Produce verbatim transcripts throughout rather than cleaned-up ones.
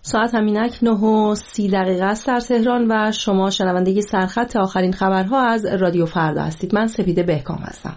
ساعت همینک نه و سی دقیقه است در تهران و شما شنونده سرخط آخرین خبرها از رادیو فردا هستید. من سپیده بهکام هستم.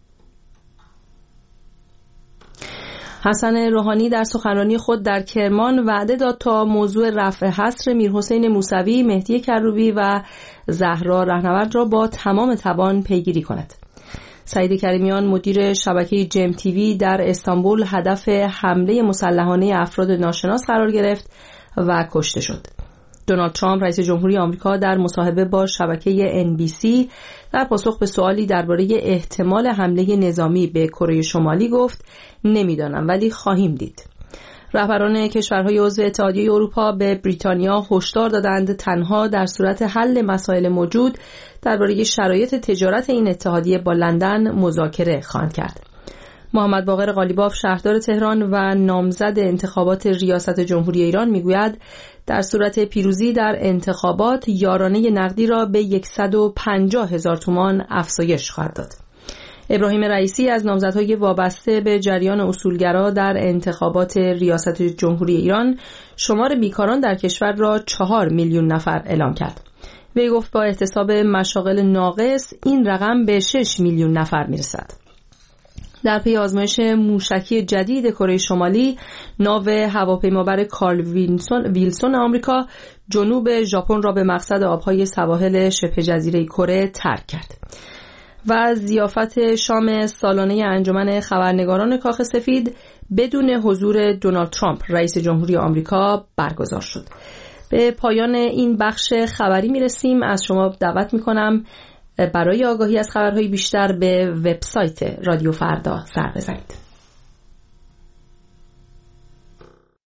حسن روحانی در سخنرانی خود در کرمان وعده داد تا موضوع رفع حصر میرحسین موسوی، مهدی کروبی و زهرا رهنورد را با تمام توان پیگیری کند. سعید کریمیان مدیر شبکه جم تیوی در استانبول هدف حمله مسلحانه افراد ناشناس قرار گرفت و کشته شد. دونالد ترامپ رئیس جمهوری آمریکا در مصاحبه با شبکه ان بی سی در پاسخ به سوالی درباره احتمال حمله نظامی به کره شمالی گفت نمیدانم ولی خواهیم دید. رهبران کشورهای عضو اتحادیه اروپا به بریتانیا هشدار دادند تنها در صورت حل مسائل موجود درباره شرایط تجارت این اتحادیه با لندن مذاکره خواهند کرد. محمد باقر قالیباف شهردار تهران و نامزد انتخابات ریاست جمهوری ایران میگوید در صورت پیروزی در انتخابات یارانه نقدی را به صد و پنجاه هزار تومان افزایش خواهد داد. ابراهیم رئیسی از نامزدهای وابسته به جریان اصولگرا در انتخابات ریاست جمهوری ایران شمار بیکاران در کشور را چهار میلیون نفر اعلام کرد. وی گفت با احتساب مشاغل ناقص این رقم به شش میلیون نفر میرسد. در پی آزمایش موشکی جدید کره شمالی، ناو هواپیمابر کارل ویلسون, ویلسون آمریکا جنوب ژاپن را به مقصد آبهای سواحل شبه جزیره کره ترک کرد. و ضیافت شام سالانه انجمن خبرنگاران کاخ سفید بدون حضور دونالد ترامپ رئیس جمهوری آمریکا برگزار شد. به پایان این بخش خبری میرسیم. از شما دعوت میکنم برای آگاهی از خبرهای بیشتر به وبسایت رادیو فردا سر بزنید.